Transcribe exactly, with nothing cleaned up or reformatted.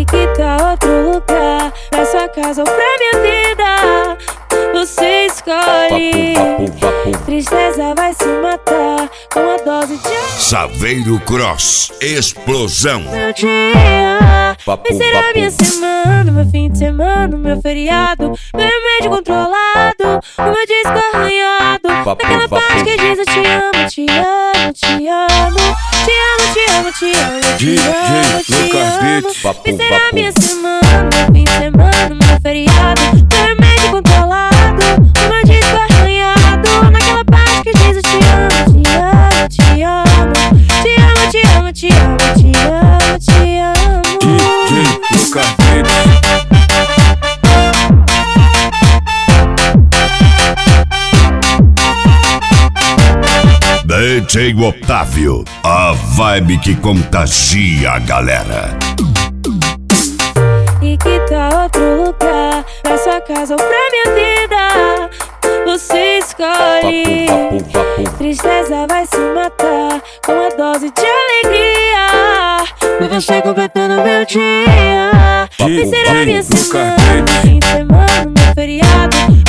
E que tal outro lugar, pra sua casa ou pra minha vida? Você escolhe. Vapo, vapo, vapo. Tristeza vai se matar com a dose de Saveiro Cross, explosão. meu dia. Vapo, Vai ser a vapo. minha semana, meu fim de semana, meu feriado, meu remédio controlado, o meu disco arranhado. Vapo, Naquela vapo. parte que diz eu te amo, te amo, te amo. Te amo, te amo, te amo, te D J amo, te Lucas amo. Beats. Vapo, Vai ser a vapo. minha semana, meu fim de semana, meu feriado, meu remédio controlado, o meu disco arranhado. Naquela parte que diz eu te amo, te amo, te amo. Te amo, te amo, te amo, te amo, te amo. D J Lucas Beats. D J Otávio, a vibe que contagia a galera. E que tal outro lugar, pra sua casa ou pra minha vida? Você escolhe. Vapo, vapo, vapo. Tristeza vai se matar com a dose de alegria. Ver você completando meu dia. Vai ser a minha D J semana, Lucas Beats. fim de semana, meu feriado,